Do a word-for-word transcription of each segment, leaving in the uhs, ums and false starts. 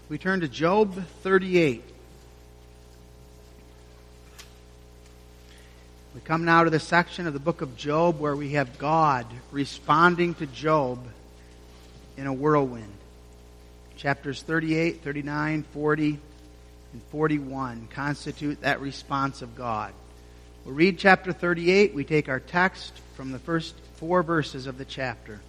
We turn to Job thirty-eight. We come now to the section of the book of Job where we have God responding to Job in a whirlwind. Chapters thirty-eight, thirty-nine, forty, and forty-one constitute that response of God. We'll read chapter thirty-eight. We take our text from the first four verses of the chapter.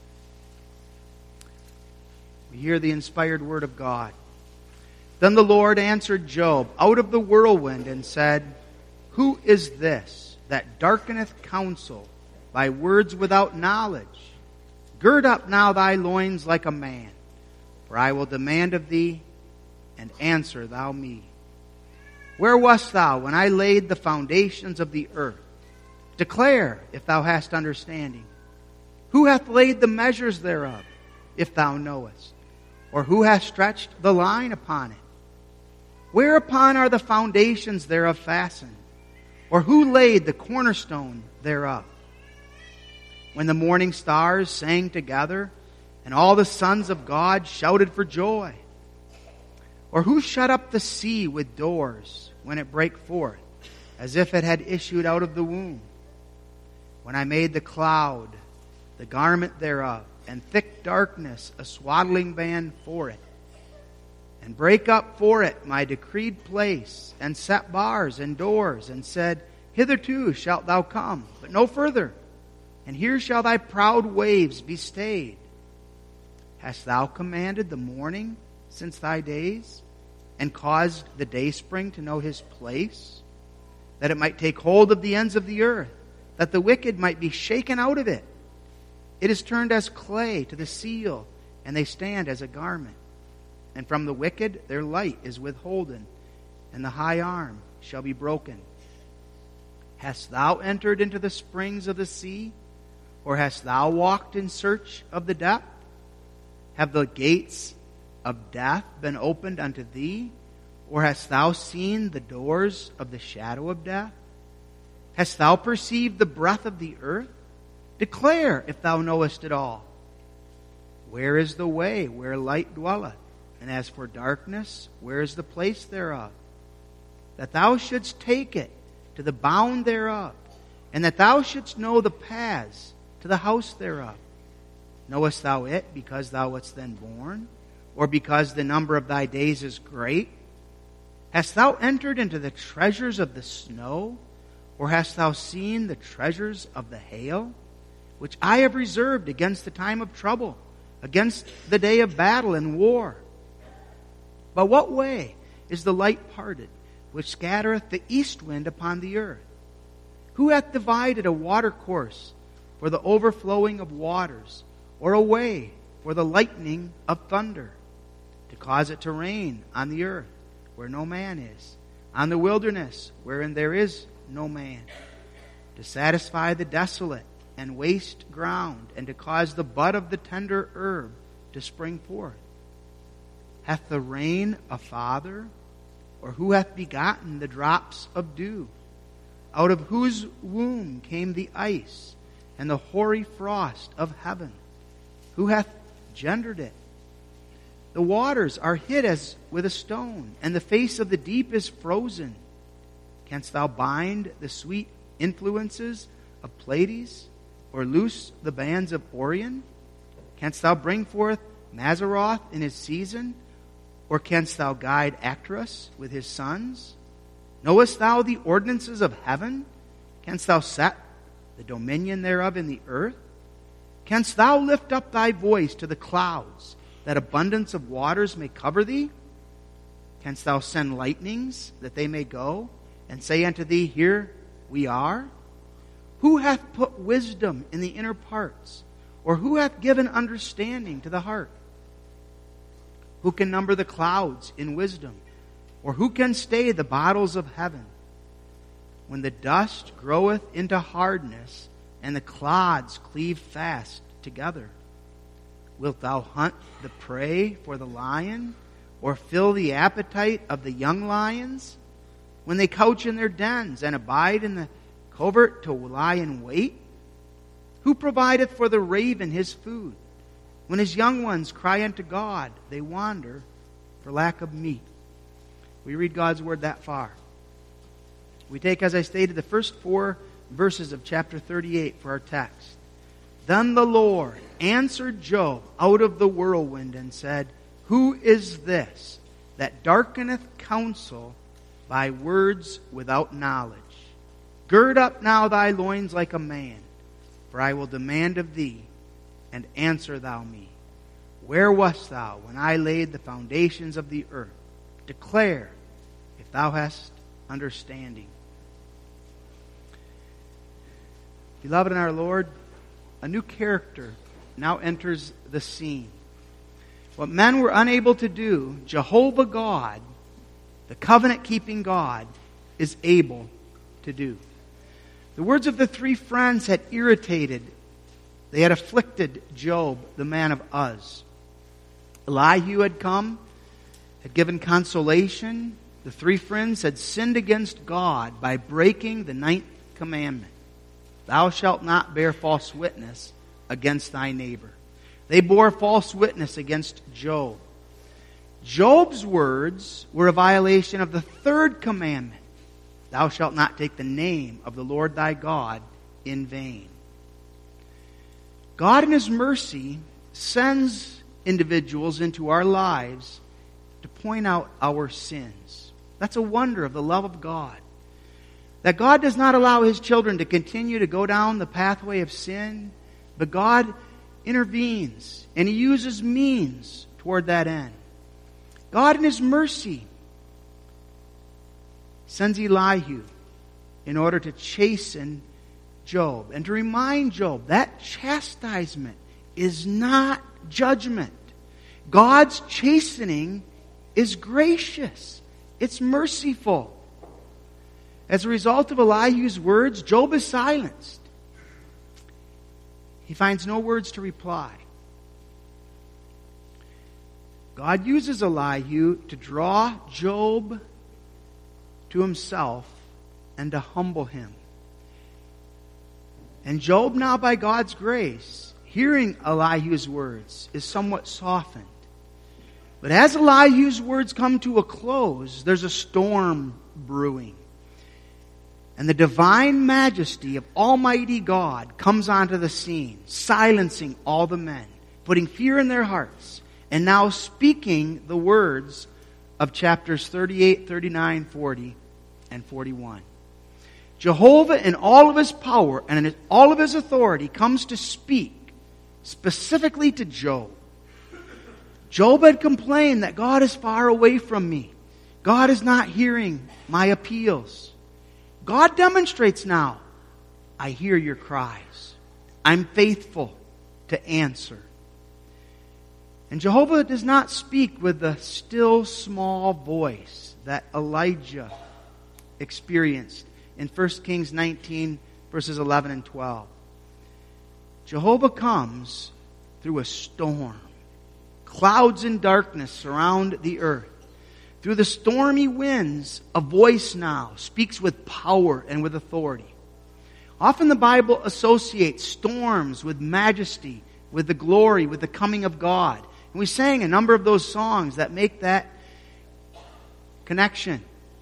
We hear the inspired word of God. Then the Lord answered Job out of the whirlwind and said, Who is this that darkeneth counsel by words without knowledge? Gird up now thy loins like a man, for I will demand of thee, and answer thou me. Where wast thou when I laid the foundations of the earth? Declare, if thou hast understanding. Who hath laid the measures thereof, if thou knowest? Or who hath stretched the line upon it? Whereupon are the foundations thereof fastened? Or who laid the cornerstone thereof? When the morning stars sang together, and all the sons of God shouted for joy? Or who shut up the sea with doors when it brake forth, as if it had issued out of the womb? When I made the cloud, the garment thereof, and thick darkness, a swaddling band for it, and break up for it my decreed place, and set bars and doors, and said, Hitherto shalt thou come, but no further, and here shall thy proud waves be stayed. Hast thou commanded the morning since thy days, and caused the dayspring to know his place, that it might take hold of the ends of the earth, that the wicked might be shaken out of it? It is turned as clay to the seal, and they stand as a garment. And from the wicked their light is withholden, and the high arm shall be broken. Hast thou entered into the springs of the sea? Or hast thou walked in search of the depth? Have the gates of death been opened unto thee? Or hast thou seen the doors of the shadow of death? Hast thou perceived the breath of the earth? Declare, if thou knowest it all. Where is the way where light dwelleth? And as for darkness, where is the place thereof? That thou shouldst take it to the bound thereof, and that thou shouldst know the paths to the house thereof. Knowest thou it because thou wast then born, or because the number of thy days is great? Hast thou entered into the treasures of the snow, or hast thou seen the treasures of the hail, which I have reserved against the time of trouble, against the day of battle and war? By what way is the light parted, which scattereth the east wind upon the earth? Who hath divided a watercourse for the overflowing of waters, or a way for the lightning of thunder, to cause it to rain on the earth where no man is, on the wilderness wherein there is no man, to satisfy the desolate and waste ground, and to cause the bud of the tender herb to spring forth? Hath the rain a father? Or who hath begotten the drops of dew? Out of whose womb came the ice and the hoary frost of heaven? Who hath gendered it? The waters are hid as with a stone, and the face of the deep is frozen. Canst thou bind the sweet influences of Pleiades, or loose the bands of Orion? Canst thou bring forth Mazzaroth in his season? Or canst thou guide Actros with his sons? Knowest thou the ordinances of heaven? Canst thou set the dominion thereof in the earth? Canst thou lift up thy voice to the clouds, that abundance of waters may cover thee? Canst thou send lightnings, that they may go, and say unto thee, Here we are? Who hath put wisdom in the inner parts? Or who hath given understanding to the heart? Who can number the clouds in wisdom? Or who can stay the bottles of heaven? When the dust groweth into hardness, and the clods cleave fast together, wilt thou hunt the prey for the lion, or fill the appetite of the young lions? When they couch in their dens, and abide in the covert to lie in wait? Who provideth for the raven his food? When his young ones cry unto God, they wander for lack of meat. We read God's word that far. We take, as I stated, the first four verses of chapter thirty-eight for our text. Then the Lord answered Job out of the whirlwind and said, Who is this that darkeneth counsel by words without knowledge? Gird up now thy loins like a man, for I will demand of thee, and answer thou me. Where wast thou when I laid the foundations of the earth? Declare, if thou hast understanding. Beloved in our Lord, a new character now enters the scene. What men were unable to do, Jehovah God, the covenant-keeping God, is able to do. The words of the three friends had irritated, they had afflicted Job, the man of Uz. Elihu had come, had given consolation. The three friends had sinned against God by breaking the ninth commandment. Thou shalt not bear false witness against thy neighbor. They bore false witness against Job. Job's words were a violation of the third commandment. Thou shalt not take the name of the Lord thy God in vain. God in His mercy sends individuals into our lives to point out our sins. That's a wonder of the love of God. That God does not allow His children to continue to go down the pathway of sin, but God intervenes and He uses means toward that end. God in His mercy sends Elihu in order to chasten Job and to remind Job that chastisement is not judgment. God's chastening is gracious. It's merciful. As a result of Elihu's words, Job is silenced. He finds no words to reply. God uses Elihu to draw Job to himself and to humble him. And Job, now by God's grace, hearing Elihu's words, is somewhat softened. But as Elihu's words come to a close, there's a storm brewing. And the divine majesty of Almighty God comes onto the scene, silencing all the men, putting fear in their hearts, and now speaking the words of chapters thirty-eight, thirty-nine, forty, and forty-one. Jehovah in all of His power and in all of His authority comes to speak specifically to Job. Job had complained that God is far away from me. God is not hearing my appeals. God demonstrates now, I hear your cries. I'm faithful to answer. And Jehovah does not speak with the still small voice that Elijah experienced in First Kings nineteen, verses eleven and twelve. Jehovah comes through a storm. Clouds and darkness surround the earth. Through the stormy winds, a voice now speaks with power and with authority. Often the Bible associates storms with majesty, with the glory, with the coming of God. And we sang a number of those songs that make that connection.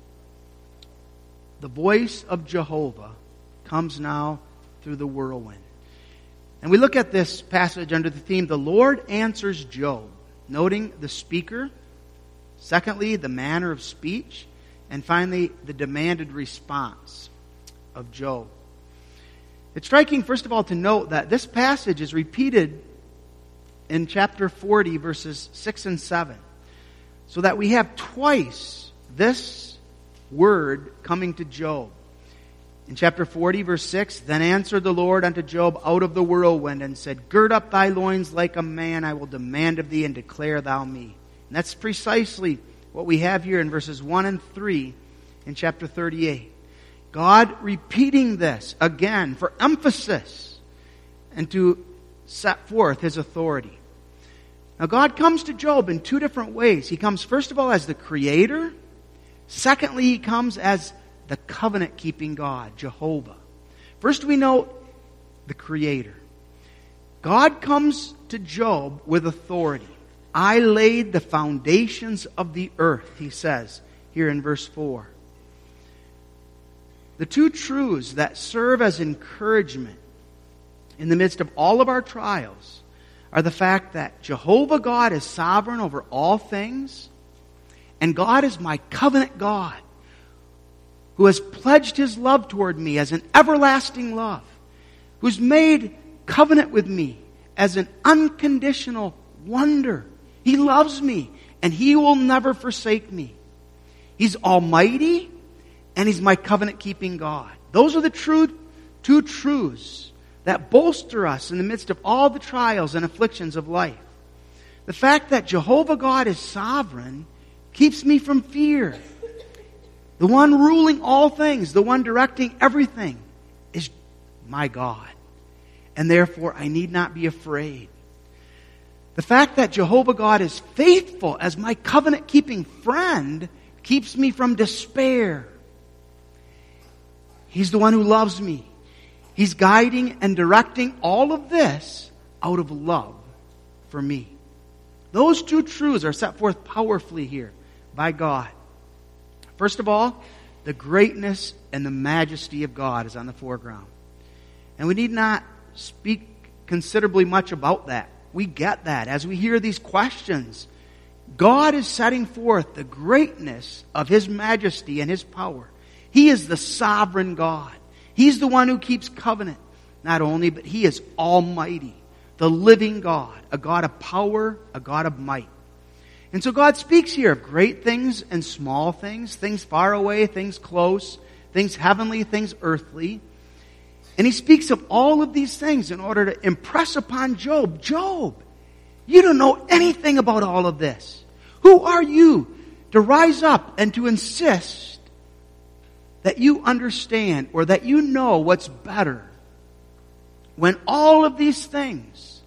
The voice of Jehovah comes now through the whirlwind. And we look at this passage under the theme, the Lord answers Job, noting the speaker, secondly, the manner of speech, and finally, the demanded response of Job. It's striking, first of all, to note that this passage is repeated in chapter forty, verses six and seven, so that we have twice this word coming to Job. In chapter forty, verse six, then answered the Lord unto Job out of the whirlwind and said, Gird up thy loins like a man, I will demand of thee, and declare thou me. And that's precisely what we have here in verses one and three in chapter thirty-eight. God repeating this again for emphasis and to set forth His authority. Now God comes to Job in two different ways. He comes first of all as the Creator. Secondly, He comes as the covenant-keeping God, Jehovah. First we note the Creator. God comes to Job with authority. I laid the foundations of the earth, he says here in verse four. The two truths that serve as encouragement in the midst of all of our trials are the fact that Jehovah God is sovereign over all things, and God is my covenant God, who has pledged his love toward me as an everlasting love, who's made covenant with me as an unconditional wonder. He loves me, and he will never forsake me. He's almighty, and he's my covenant-keeping God. Those are the true, two truths that bolster us in the midst of all the trials and afflictions of life. The fact that Jehovah God is sovereign keeps me from fear. The one ruling all things, the one directing everything, is my God. And therefore, I need not be afraid. The fact that Jehovah God is faithful as my covenant-keeping friend keeps me from despair. He's the one who loves me. He's guiding and directing all of this out of love for me. Those two truths are set forth powerfully here by God. First of all, the greatness and the majesty of God is on the foreground. And we need not speak considerably much about that. We get that as we hear these questions. God is setting forth the greatness of his majesty and his power. He is the sovereign God. He's the one who keeps covenant. Not only, but he is almighty, the living God, a God of power, a God of might. And so God speaks here of great things and small things, things far away, things close, things heavenly, things earthly. And he speaks of all of these things in order to impress upon Job, Job, you don't know anything about all of this. Who are you to rise up and to insist that you understand or that you know what's better when all of these things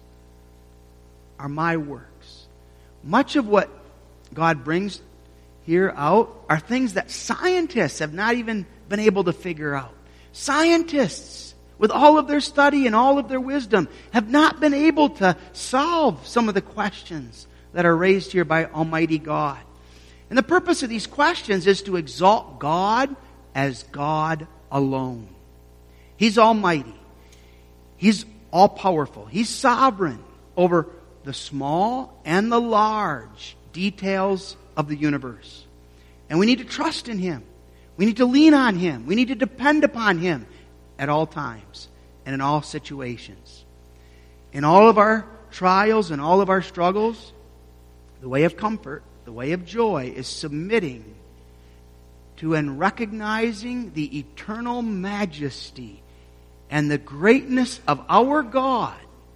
are my works? Much of what God brings here out are things that scientists have not even been able to figure out. Scientists, with all of their study and all of their wisdom, have not been able to solve some of the questions that are raised here by Almighty God. And the purpose of these questions is to exalt God as God alone. He's almighty. He's all-powerful. He's sovereign over the small and the large details of the universe. And we need to trust in him. We need to lean on him. We need to depend upon him at all times and in all situations. In all of our trials and all of our struggles, the way of comfort, the way of joy is submitting to and recognizing the eternal majesty and the greatness of our God,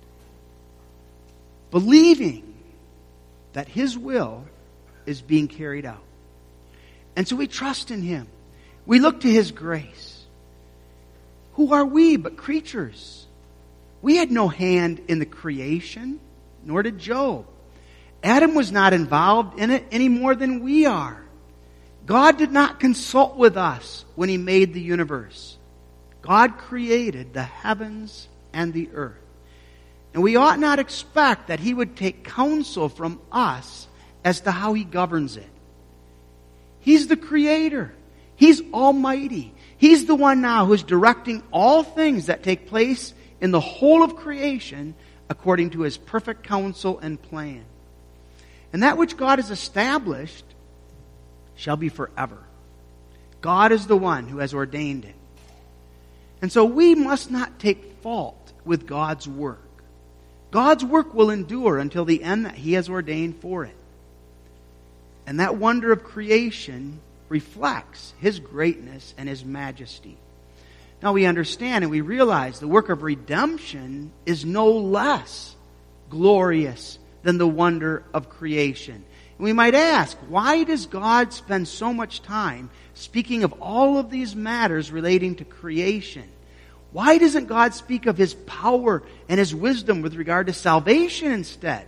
believing that his will is being carried out. And so we trust in him. We look to his grace. Who are we but creatures? We had no hand in the creation, nor did Job. Adam was not involved in it any more than we are. God did not consult with us when he made the universe. God created the heavens and the earth. And we ought not expect that he would take counsel from us as to how he governs it. He's the creator. He's almighty. He's the one now who's directing all things that take place in the whole of creation according to his perfect counsel and plan. And that which God has established shall be forever. God is the one who has ordained it. And so we must not take fault with God's work. God's work will endure until the end that he has ordained for it. And that wonder of creation reflects his greatness and his majesty. Now we understand and we realize the work of redemption is no less glorious than the wonder of creation. And we might ask, why does God spend so much time speaking of all of these matters relating to creation? Why doesn't God speak of his power and his wisdom with regard to salvation instead?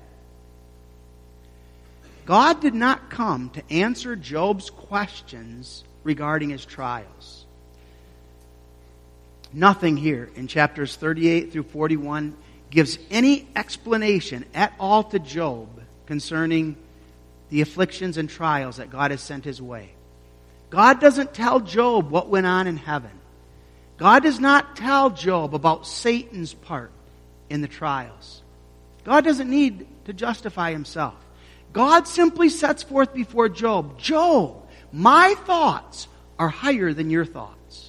God did not come to answer Job's questions regarding his trials. Nothing here in chapters thirty-eight through forty-one gives any explanation at all to Job concerning the afflictions and trials that God has sent his way. God doesn't tell Job what went on in heaven. God does not tell Job about Satan's part in the trials. God doesn't need to justify himself. God simply sets forth before Job, Job, my thoughts are higher than your thoughts.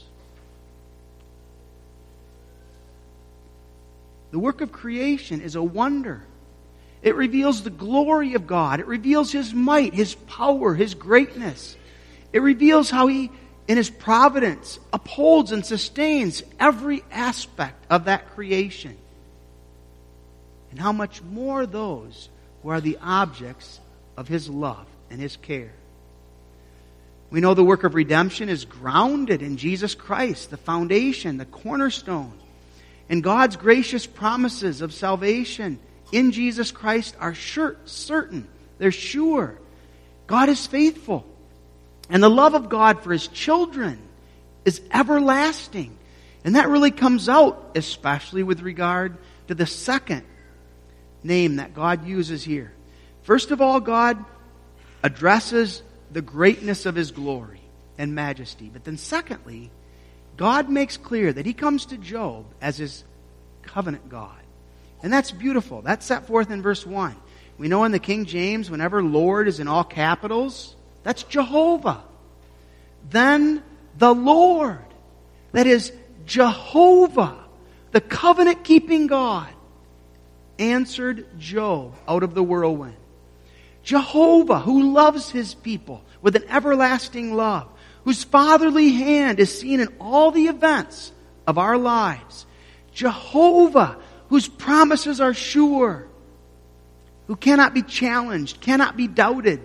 The work of creation is a wonder. It reveals the glory of God. It reveals his might, his power, his greatness. It reveals how he, in his providence, upholds and sustains every aspect of that creation. And how much more those who are the objects of his love and his care. We know the work of redemption is grounded in Jesus Christ, the foundation, the cornerstone. And God's gracious promises of salvation in Jesus Christ are sure, certain. They're sure. God is faithful. And the love of God for his children is everlasting. And that really comes out, especially with regard to the second name that God uses here. First of all, God addresses the greatness of his glory and majesty. But then secondly, God makes clear that he comes to Job as his covenant God. And that's beautiful. That's set forth in verse one. We know in the King James, whenever Lord is in all capitals, that's Jehovah. Then the Lord, that is Jehovah, the covenant-keeping God, answered Job out of the whirlwind. Jehovah, who loves his people with an everlasting love, whose fatherly hand is seen in all the events of our lives. Jehovah, whose promises are sure, who cannot be challenged, cannot be doubted.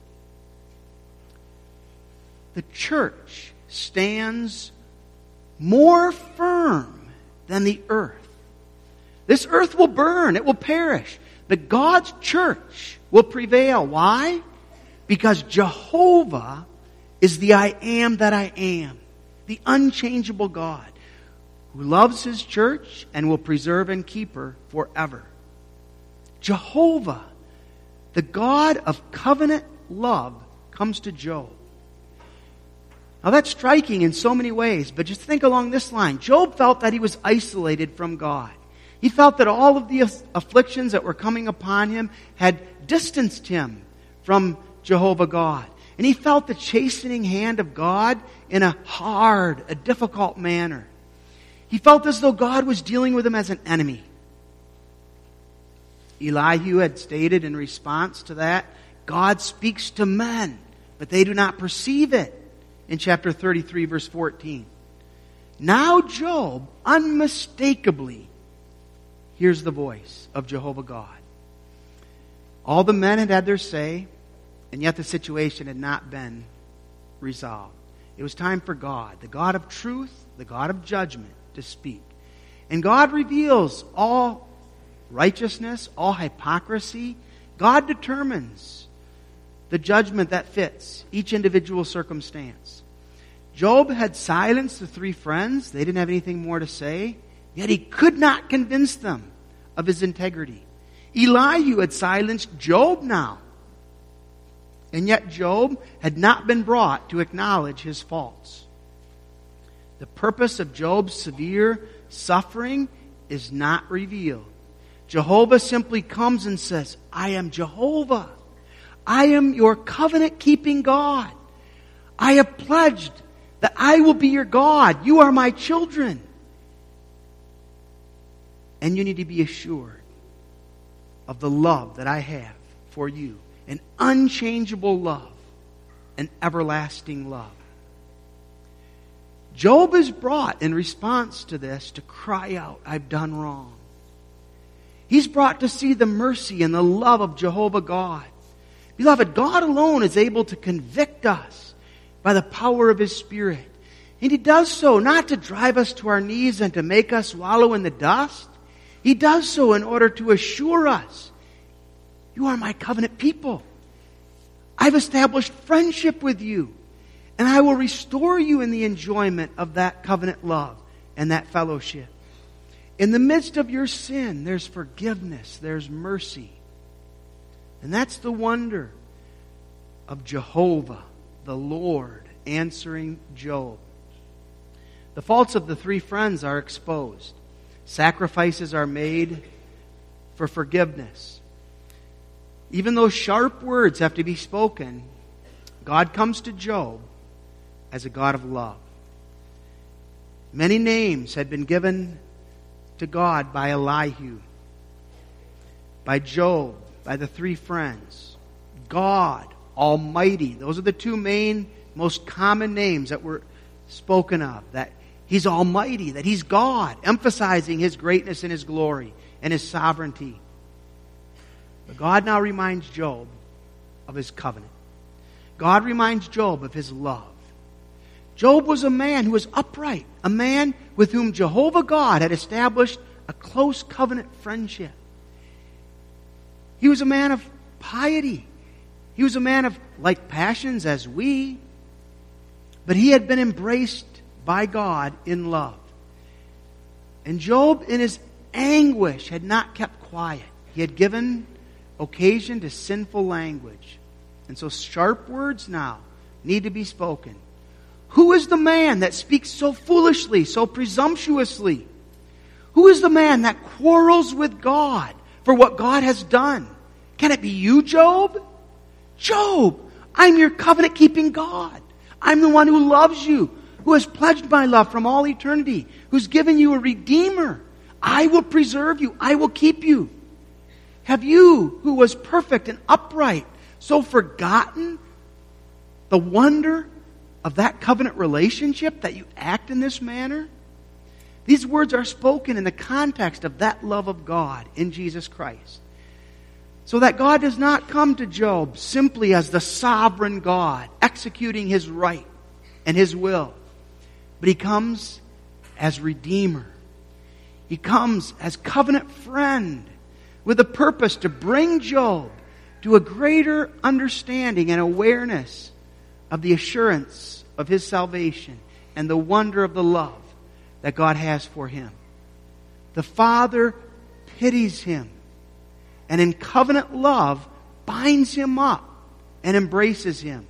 The church stands more firm than the earth. This earth will burn, it will perish, but God's church will prevail. Why? Because Jehovah is the I am that I am, the unchangeable God, who loves his church and will preserve and keep her forever. Jehovah, the God of covenant love, comes to Job. Now that's striking in so many ways, but just think along this line. Job felt that he was isolated from God. He felt that all of the afflictions that were coming upon him had distanced him from Jehovah God. And he felt the chastening hand of God in a hard, a difficult manner. He felt as though God was dealing with him as an enemy. Elihu had stated in response to that, God speaks to men, but they do not perceive it, in chapter thirty-three, verse fourteen. Now Job unmistakably hears the voice of Jehovah God. All the men had had their say, and yet the situation had not been resolved. It was time for God, the God of truth, the God of judgment, to speak. And God reveals all righteousness, all hypocrisy. God determines the judgment that fits each individual circumstance. Job had silenced the three friends. They didn't have anything more to say. Yet he could not convince them of his integrity. Elihu had silenced Job now. And yet Job had not been brought to acknowledge his faults. The purpose of Job's severe suffering is not revealed. Jehovah simply comes and says, I am Jehovah. I am your covenant-keeping God. I have pledged that I will be your God. You are my children. And you need to be assured of the love that I have for you. An unchangeable love. An everlasting love. Job is brought in response to this to cry out, I've done wrong. He's brought to see the mercy and the love of Jehovah God. Beloved, God alone is able to convict us by the power of his Spirit. And he does so not to drive us to our knees and to make us wallow in the dust. He does so in order to assure us, you are my covenant people. I've established friendship with you. And I will restore you in the enjoyment of that covenant love and that fellowship. In the midst of your sin, there's forgiveness, there's mercy. And that's the wonder of Jehovah, the Lord, answering Job. The faults of the three friends are exposed. Sacrifices are made for forgiveness. Even though sharp words have to be spoken, God comes to Job as a God of love. Many names had been given to God by Elihu, by Job, by the three friends. God, Almighty. Those are the two main, most common names that were spoken of. That He's Almighty, that He's God, emphasizing His greatness and His glory and His sovereignty. But God now reminds Job of His covenant. God reminds Job of His love. Job was a man who was upright, a man with whom Jehovah God had established a close covenant friendship. He was a man of piety. He was a man of like passions as we, but he had been embraced by God in love. And Job, in his anguish, had not kept quiet. He had given occasion to sinful language. And so sharp words now need to be spoken. Who is the man that speaks so foolishly, so presumptuously? Who is the man that quarrels with God for what God has done? Can it be you, Job? Job, I'm your covenant-keeping God. I'm the one who loves you, who has pledged my love from all eternity, who's given you a Redeemer. I will preserve you. I will keep you. Have you, who was perfect and upright, so forgotten the wonder of that covenant relationship that you act in this manner? These words are spoken in the context of that love of God in Jesus Christ. So that God does not come to Job simply as the sovereign God, executing His right and His will. But He comes as Redeemer. He comes as covenant friend with a purpose to bring Job to a greater understanding and awareness of the assurance of his salvation and the wonder of the love that God has for him. The Father pities him, and in covenant love binds him up and embraces him.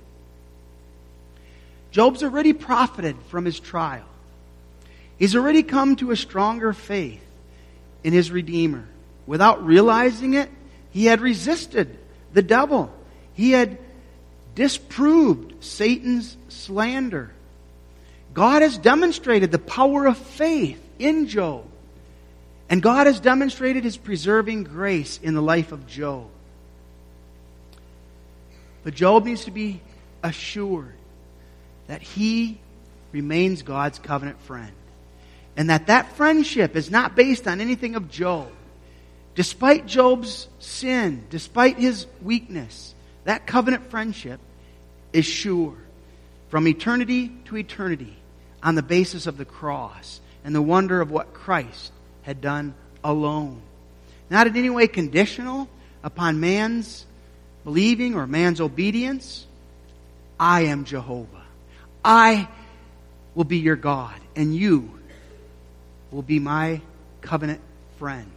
Job's already profited from his trial. He's already come to a stronger faith in his Redeemer. Without realizing it, he had resisted the devil. He had disproved Satan's slander. God has demonstrated the power of faith in Job. And God has demonstrated His preserving grace in the life of Job. But Job needs to be assured that he remains God's covenant friend. And that that friendship is not based on anything of Job. Despite Job's sin, despite his weakness, that covenant friendship is sure from eternity to eternity on the basis of the cross and the wonder of what Christ had done alone. Not in any way conditional upon man's believing or man's obedience. I am Jehovah. I will be your God, and you will be my covenant friend.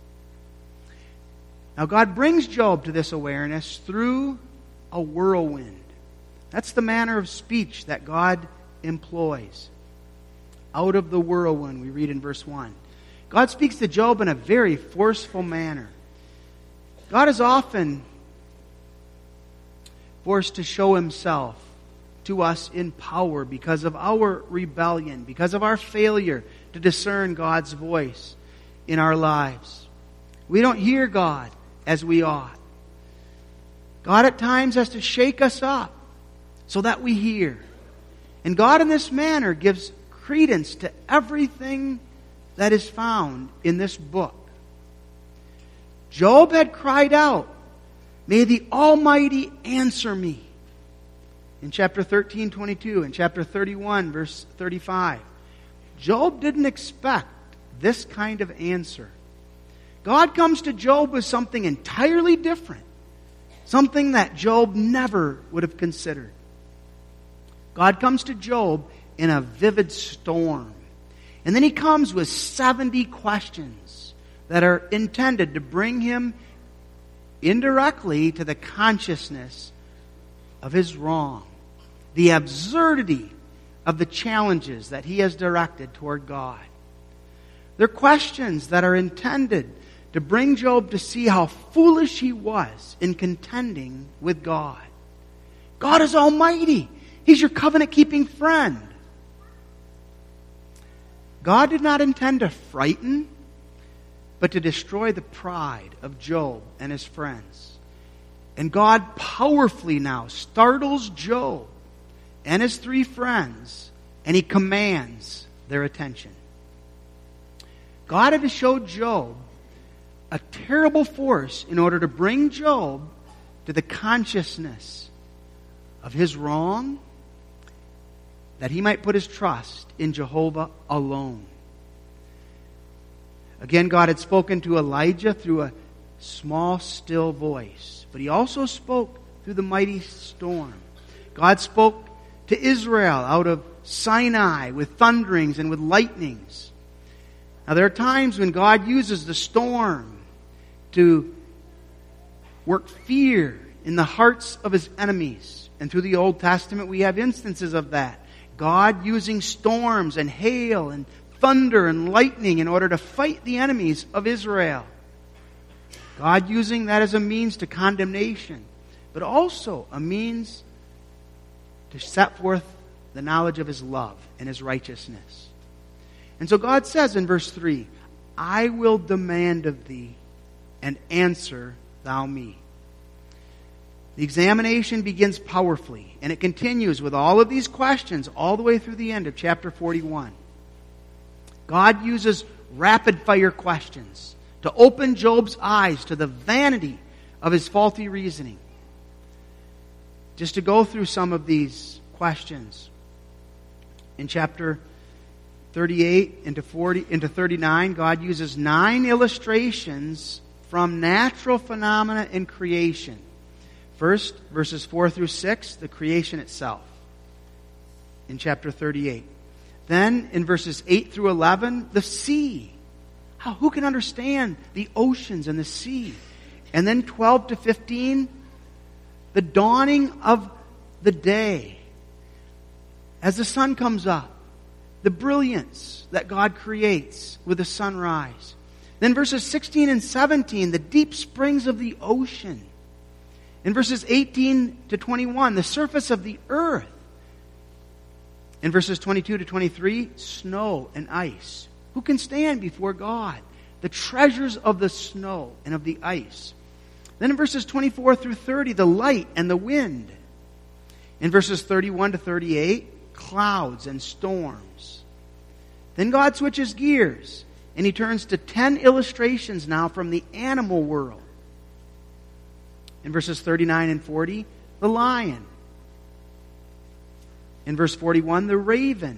Now God brings Job to this awareness through a whirlwind. That's the manner of speech that God employs. Out of the whirlwind, we read in verse one. God speaks to Job in a very forceful manner. God is often forced to show Himself to us in power because of our rebellion, because of our failure to discern God's voice in our lives. We don't hear God as we ought. God at times has to shake us up so that we hear. And God in this manner gives credence to everything that is found in this book. Job had cried out, "May the Almighty answer me." In chapter thirteen, twenty-two, and chapter thirty-one, verse thirty-five. Job didn't expect this kind of answer. God comes to Job with something entirely different. Something that Job never would have considered. God comes to Job in a vivid storm. And then He comes with seventy questions that are intended to bring him indirectly to the consciousness of his wrong, the absurdity of the challenges that he has directed toward God. They're questions that are intended to bring Job to see how foolish he was in contending with God. God is almighty. He's your covenant-keeping friend. God did not intend to frighten, but to destroy the pride of Job and his friends. And God powerfully now startles Job and his three friends, and he commands their attention. God had to show Job a terrible force in order to bring Job to the consciousness of his wrong, that he might put his trust in Jehovah alone. Again, God had spoken to Elijah through a small, still voice, but he also spoke through the mighty storm. God spoke to Israel out of Sinai with thunderings and with lightnings. Now, there are times when God uses the storm to work fear in the hearts of his enemies. And through the Old Testament, we have instances of that. God using storms and hail and thunder and lightning in order to fight the enemies of Israel. God using that as a means to condemnation, but also a means to set forth the knowledge of his love and his righteousness. And so God says in verse three, I will demand of thee, and answer thou me. The examination begins powerfully, and it continues with all of these questions all the way through the end of chapter forty-one. God uses rapid-fire questions to open Job's eyes to the vanity of his faulty reasoning. Just to go through some of these questions. In chapter thirty-eight into forty into thirty-nine, God uses nine illustrations from natural phenomena in creation. First, verses four through six, the creation itself in chapter thirty-eight. Then, in verses eight through eleven, the sea. How, who can understand the oceans and the sea? And then twelve to fifteen, the dawning of the day. As the sun comes up, the brilliance that God creates with the sunrise. Then verses sixteen and seventeen, the deep springs of the ocean. In verses eighteen to twenty-one, the surface of the earth. In verses twenty-two to twenty-three, snow and ice. Who can stand before God? The treasures of the snow and of the ice. Then in verses twenty-four through thirty, the light and the wind. In verses thirty-one to thirty-eight, clouds and storms. Then God switches gears, and he turns to ten illustrations now from the animal world. In verses thirty-nine and forty, the lion. In verse forty-one, the raven.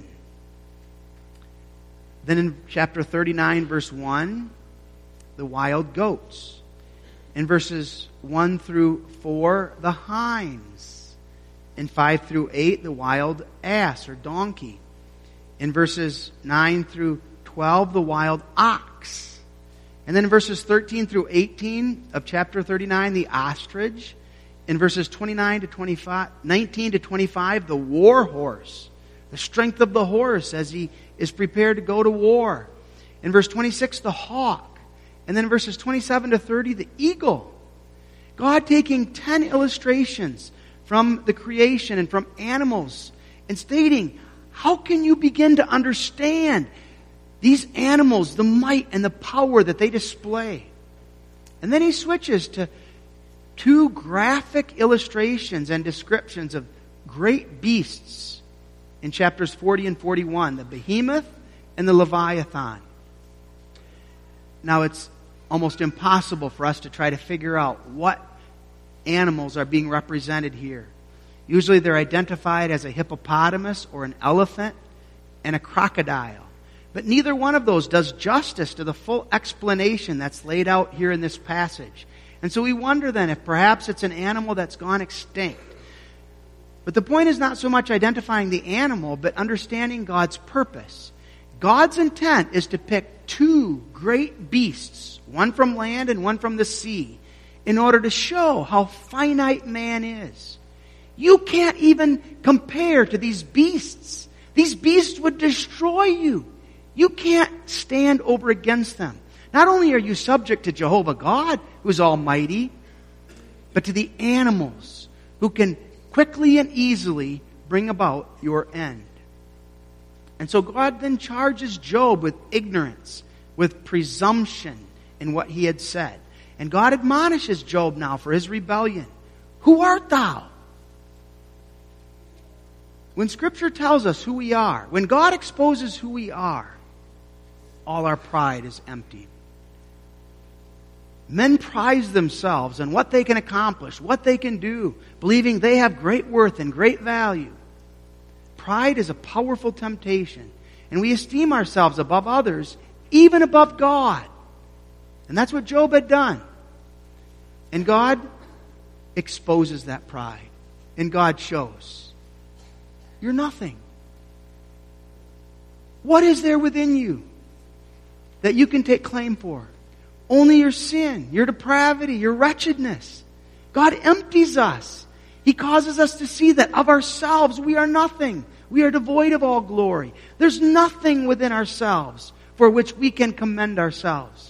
Then in chapter thirty-nine, verse one, the wild goats. In verses one through four, the hinds. In five through eight, the wild ass or donkey. In verses nine through twelve, the wild ox. And then in verses thirteen through eighteen of chapter thirty-nine, the ostrich. In verses twenty-nine to twenty-five, nineteen to twenty-five, the war horse. The strength of the horse as he is prepared to go to war. In verse twenty-six, the hawk. And then in verses twenty-seven to thirty, the eagle. God taking ten illustrations from the creation and from animals and stating, how can you begin to understand these animals, the might and the power that they display? And then he switches to two graphic illustrations and descriptions of great beasts in chapters forty and forty-one, the behemoth and the leviathan. Now it's almost impossible for us to try to figure out what animals are being represented here. Usually they're identified as a hippopotamus or an elephant and a crocodile. But neither one of those does justice to the full explanation that's laid out here in this passage. And so we wonder then if perhaps it's an animal that's gone extinct. But the point is not so much identifying the animal, but understanding God's purpose. God's intent is to pick two great beasts, one from land and one from the sea, in order to show how finite man is. You can't even compare to these beasts. These beasts would destroy you. You can't stand over against them. Not only are you subject to Jehovah God, who is almighty, but to the animals who can quickly and easily bring about your end. And so God then charges Job with ignorance, with presumption in what he had said. And God admonishes Job now for his rebellion. Who art thou? When Scripture tells us who we are, when God exposes who we are, all our pride is emptied. Men prize themselves on what they can accomplish, what they can do, believing they have great worth and great value. Pride is a powerful temptation, and we esteem ourselves above others, even above God. And that's what Job had done. And God exposes that pride. And God shows, you're nothing. What is there within you that you can take claim for? Only your sin, your depravity, your wretchedness. God empties us. He causes us to see that of ourselves we are nothing. We are devoid of all glory. There's nothing within ourselves for which we can commend ourselves.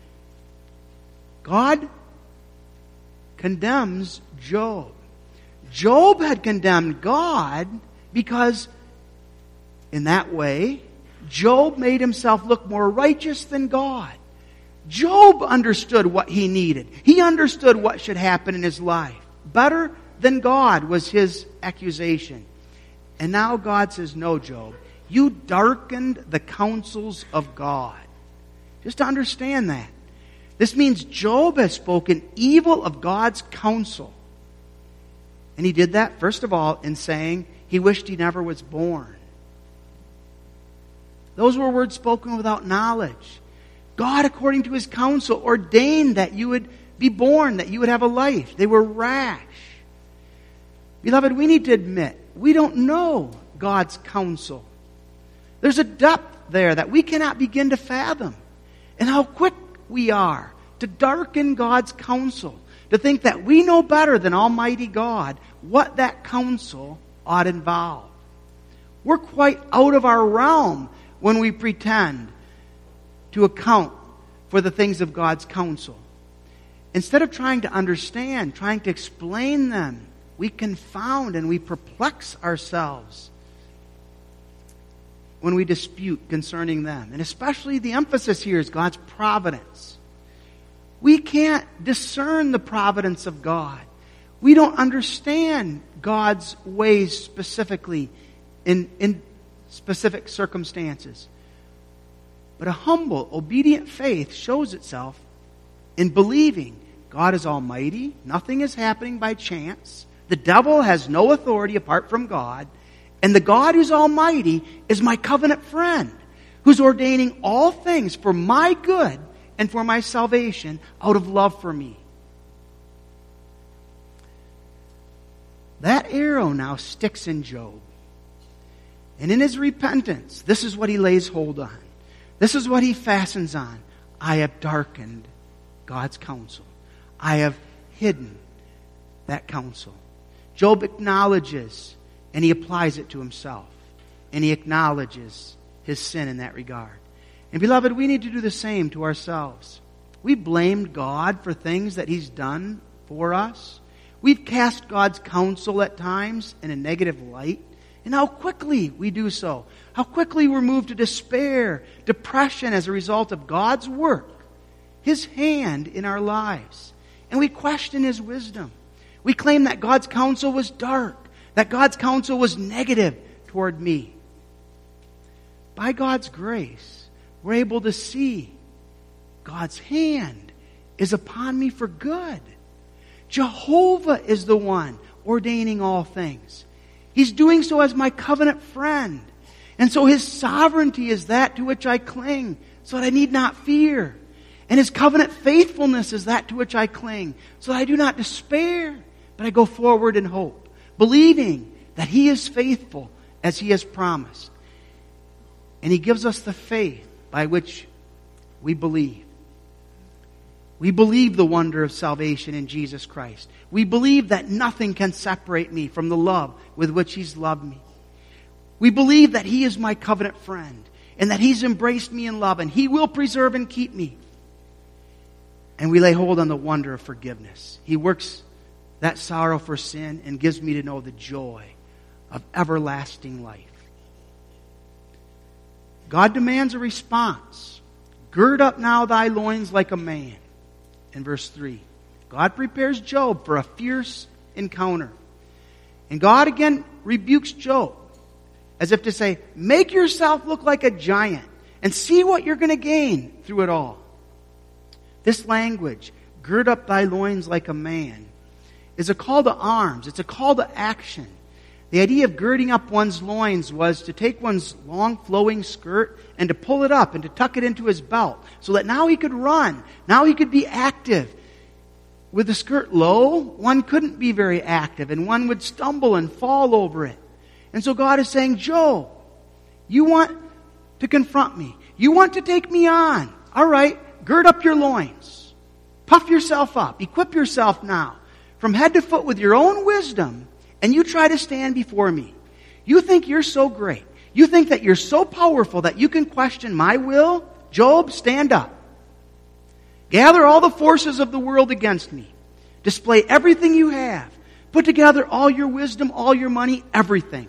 God condemns Job. Job had condemned God because in that way, Job made himself look more righteous than God. Job understood what he needed. He understood what should happen in his life. Better than God was his accusation. And now God says, no, Job, you darkened the counsels of God. Just to understand that. This means Job has spoken evil of God's counsel. And he did that, first of all, in saying he wished he never was born. Those were words spoken without knowledge. God, according to His counsel, ordained that you would be born, that you would have a life. They were rash. Beloved, we need to admit, we don't know God's counsel. There's a depth there that we cannot begin to fathom. And how quick we are to darken God's counsel, to think that we know better than Almighty God what that counsel ought to involve. We're quite out of our realm when we pretend to account for the things of God's counsel. Instead of trying to understand, trying to explain them, we confound and we perplex ourselves when we dispute concerning them. And especially the emphasis here is God's providence. We can't discern the providence of God. We don't understand God's ways specifically in, in specific circumstances. But a humble, obedient faith shows itself in believing God is almighty, nothing is happening by chance, the devil has no authority apart from God, and the God who's almighty is my covenant friend, who's ordaining all things for my good and for my salvation out of love for me. That arrow now sticks in Job. And in his repentance, this is what he lays hold on. This is what he fastens on. I have darkened God's counsel. I have hidden that counsel. Job acknowledges and he applies it to himself. And he acknowledges his sin in that regard. And beloved, we need to do the same to ourselves. We blamed God for things that He's done for us. We've cast God's counsel at times in a negative light. And how quickly we do so. How quickly we're moved to despair, depression as a result of God's work, His hand in our lives. And we question His wisdom. We claim that God's counsel was dark, that God's counsel was negative toward me. By God's grace, we're able to see God's hand is upon me for good. Jehovah is the one ordaining all things. He's doing so as my covenant friend. And so His sovereignty is that to which I cling, so that I need not fear. And His covenant faithfulness is that to which I cling, so that I do not despair, but I go forward in hope, believing that He is faithful as He has promised. And He gives us the faith by which we believe. We believe the wonder of salvation in Jesus Christ. We believe that nothing can separate me from the love with which He's loved me. We believe that He is my covenant friend and that He's embraced me in love and He will preserve and keep me. And we lay hold on the wonder of forgiveness. He works that sorrow for sin and gives me to know the joy of everlasting life. God demands a response. Gird up now thy loins like a man. In verse three, God prepares Job for a fierce encounter. And God again rebukes Job as if to say, make yourself look like a giant and see what you're going to gain through it all. This language, gird up thy loins like a man, is a call to arms. It's a call to action. The idea of girding up one's loins was to take one's long flowing skirt and to pull it up and to tuck it into his belt so that now he could run. Now he could be active. With the skirt low, one couldn't be very active and one would stumble and fall over it. And so God is saying, Job, you want to confront me. You want to take me on. All right, gird up your loins. Puff yourself up. Equip yourself now from head to foot with your own wisdom, and you try to stand before me. You think you're so great. You think that you're so powerful that you can question my will? Job, stand up. Gather all the forces of the world against me. Display everything you have. Put together all your wisdom, all your money, everything.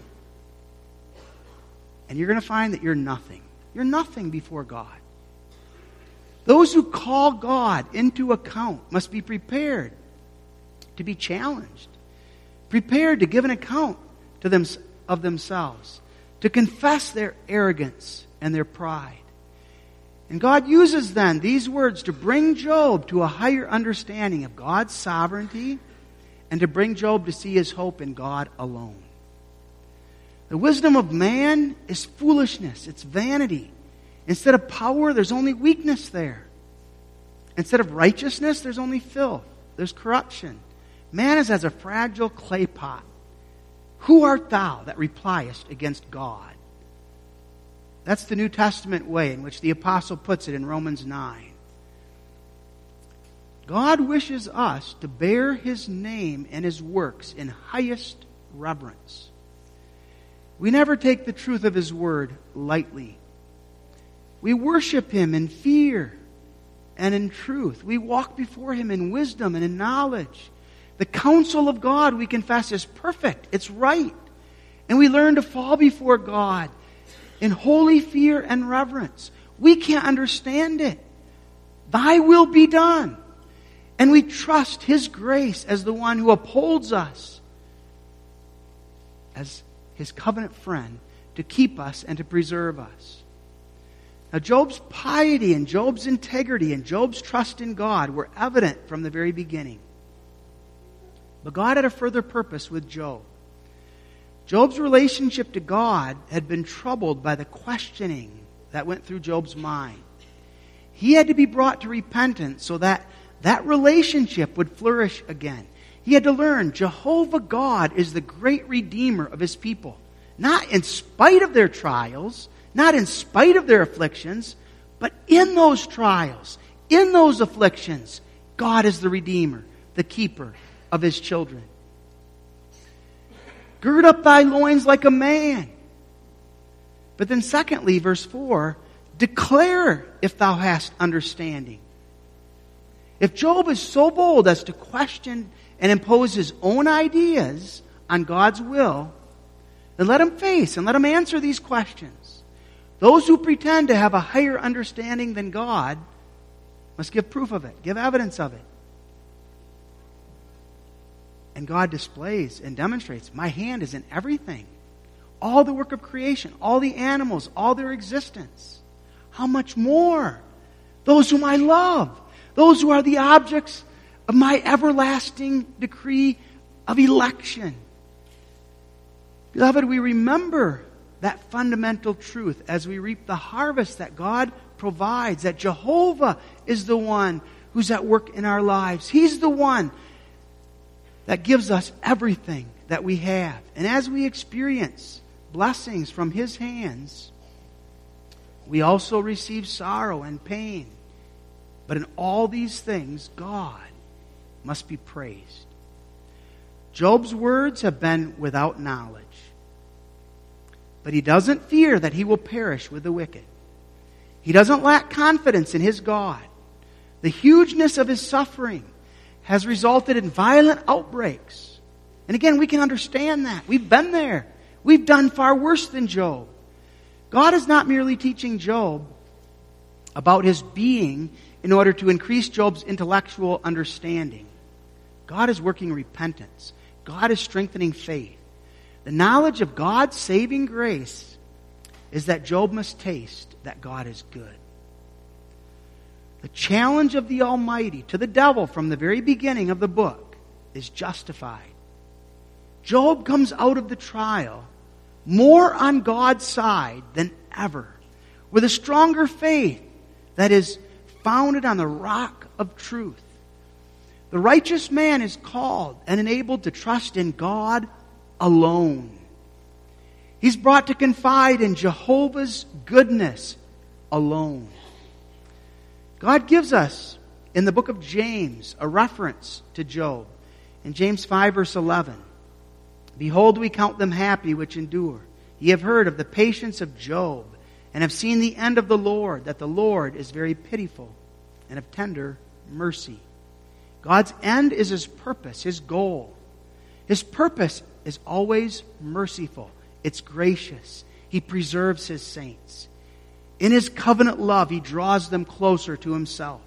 And you're going to find that you're nothing. You're nothing before God. Those who call God into account must be prepared to be challenged. Prepared to give an account to them of themselves. To confess their arrogance and their pride. And God uses then these words to bring Job to a higher understanding of God's sovereignty and to bring Job to see his hope in God alone. The wisdom of man is foolishness. It's vanity. Instead of power, there's only weakness there. Instead of righteousness, there's only filth. There's corruption. Man is as a fragile clay pot. Who art thou that repliest against God? That's the New Testament way in which the apostle puts it in Romans nine. God wishes us to bear His name and His works in highest reverence. We never take the truth of His word lightly. We worship Him in fear and in truth. We walk before Him in wisdom and in knowledge. The counsel of God, we confess, is perfect. It's right. And we learn to fall before God in holy fear and reverence. We can't understand it. Thy will be done. And we trust His grace as the one who upholds us as His covenant friend to keep us and to preserve us. Now, Job's piety and Job's integrity and Job's trust in God were evident from the very beginning. But God had a further purpose with Job. Job's relationship to God had been troubled by the questioning that went through Job's mind. He had to be brought to repentance so that that relationship would flourish again. He had to learn Jehovah God is the great Redeemer of His people. Not in spite of their trials, not in spite of their afflictions, but in those trials, in those afflictions, God is the Redeemer, the keeper of His children. Gird up thy loins like a man. But then secondly, verse four, declare if thou hast understanding. If Job is so bold as to question and impose his own ideas on God's will, then let him face and let him answer these questions. Those who pretend to have a higher understanding than God must give proof of it, give evidence of it. And God displays and demonstrates, my hand is in everything. All the work of creation, all the animals, all their existence. How much more? Those whom I love, those who are the objects of my everlasting decree of election. Beloved, we remember that fundamental truth as we reap the harvest that God provides, that Jehovah is the one who's at work in our lives. He's the one that gives us everything that we have. And as we experience blessings from His hands, we also receive sorrow and pain. But in all these things, God must be praised. Job's words have been without knowledge. But he doesn't fear that he will perish with the wicked. He doesn't lack confidence in his God. The hugeness of his suffering has resulted in violent outbreaks. And again, we can understand that. We've been there. We've done far worse than Job. God is not merely teaching Job about his being in order to increase Job's intellectual understanding. God is working repentance. God is strengthening faith. The knowledge of God's saving grace is that Job must taste that God is good. The challenge of the Almighty to the devil from the very beginning of the book is justified. Job comes out of the trial more on God's side than ever, with a stronger faith that is founded on the rock of truth. The righteous man is called and enabled to trust in God alone. He's brought to confide in Jehovah's goodness alone. God gives us, in the book of James, a reference to Job. In James five, verse eleven, "Behold, we count them happy which endure. Ye have heard of the patience of Job, and have seen the end of the Lord, that the Lord is very pitiful, and of tender mercy." God's end is His purpose, His goal. His purpose is always merciful. It's gracious. He preserves His saints. In His covenant love, He draws them closer to Himself.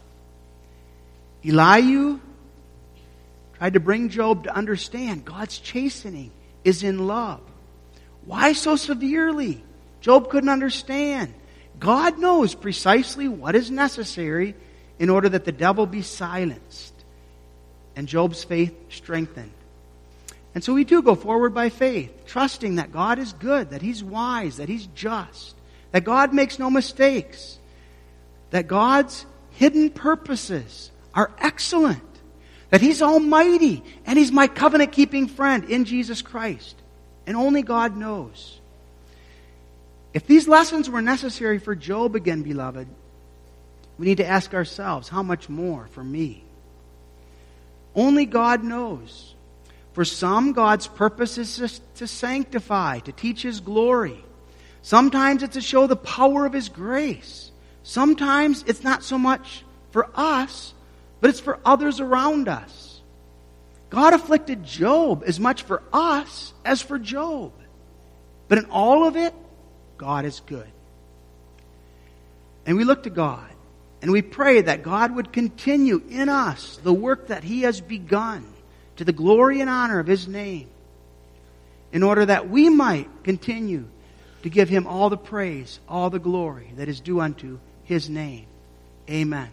Elihu tried to bring Job to understand God's chastening is in love. Why so severely? Job couldn't understand. God knows precisely what is necessary in order that the devil be silenced and Job's faith strengthened. And so we do go forward by faith, trusting that God is good, that He's wise, that He's just, that God makes no mistakes, that God's hidden purposes are excellent, that He's almighty, and He's my covenant-keeping friend in Jesus Christ. And only God knows. If these lessons were necessary for Job again, beloved, we need to ask ourselves, how much more for me? Only God knows. For some, God's purpose is to sanctify, to teach His glory. Sometimes it's to show the power of His grace. Sometimes it's not so much for us, but it's for others around us. God afflicted Job as much for us as for Job. But in all of it, God is good. And we look to God, and we pray that God would continue in us the work that He has begun to the glory and honor of His name, in order that we might continue to give Him all the praise, all the glory that is due unto His name. Amen.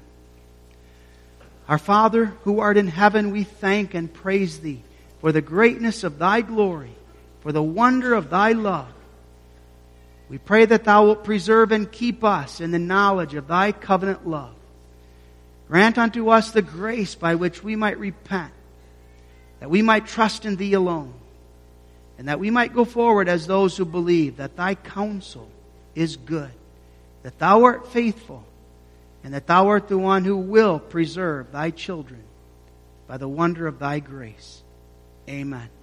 Our Father, who art in heaven, we thank and praise Thee for the greatness of Thy glory, for the wonder of Thy love. We pray that Thou wilt preserve and keep us in the knowledge of Thy covenant love. Grant unto us the grace by which we might repent, that we might trust in Thee alone, and that we might go forward as those who believe that Thy counsel is good, that Thou art faithful, and that Thou art the one who will preserve Thy children by the wonder of Thy grace. Amen.